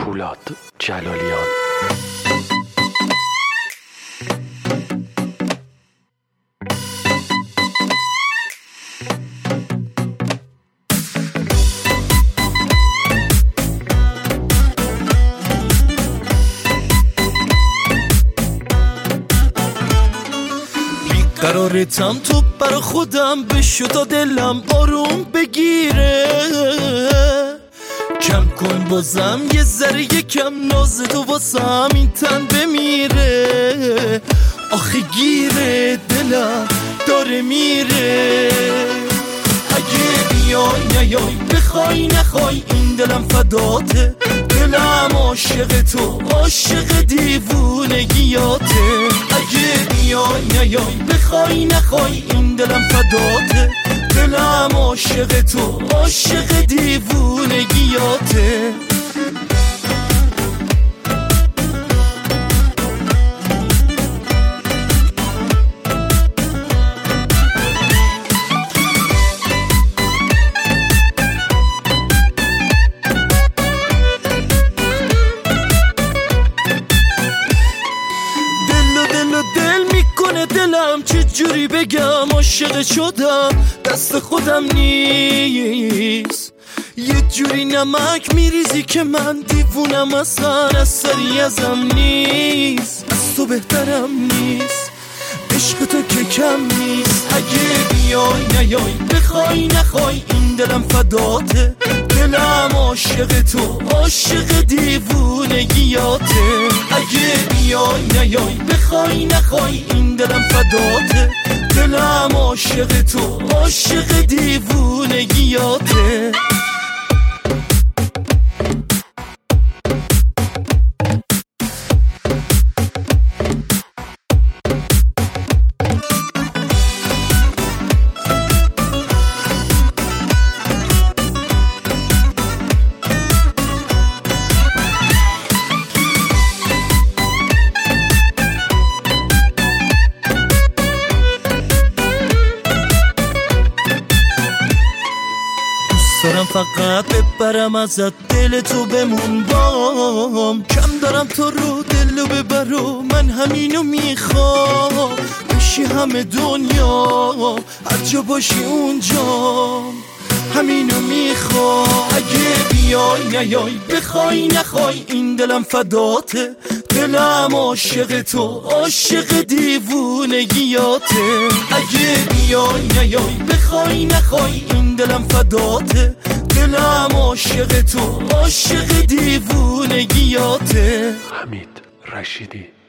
پولاد جلالیان. قرارتم تو برا خودم بشو تا دلم آروم بگیره. کم کن بازم یه ذره یکم ناز تو واسم این تن بمیره. آخه گیره دلم داره میره. اگه بیای نیای بخوای نخوای این دلم فداته. دلم عاشق تو عاشق دیوونگیاته. اگه بیای نیای بخوای نخوای این دلم فداته. دلم عاشق تو عاشق دیوونگیاته. دلم چه جوری بگم عاشق شدم دست خودم نیست. یه جوری نمک میریزی که من دیوونم اصلا اثری ازم نیست. از تو بهترم نیست عشق تو که کم نیست. اگه بیای نیای بخوای نخوای این دلم فداته. دلم عاشق تو عاشق دیوونگیاته. اگه بیای نیای بخوای نخوای این دلم فداته. دلم عاشق تو عاشق دیوونگیاته. دارم فقط ببرم ازت دل تو بمون بام. کم دارم تو رو دلو ببرو من همینو میخوام. بشی همه دنیا هر جا باشی اونجا همینو میخوام. اگه بیای نیای بخوای نخوای این دلم فداته. دلم عاشق تو عاشق دیوونگیاته. اگه بیای نیای بخوای نخوای این دلم فداته. دلم عاشق تو عاشق دیوونگیاته. حمید رشیدی.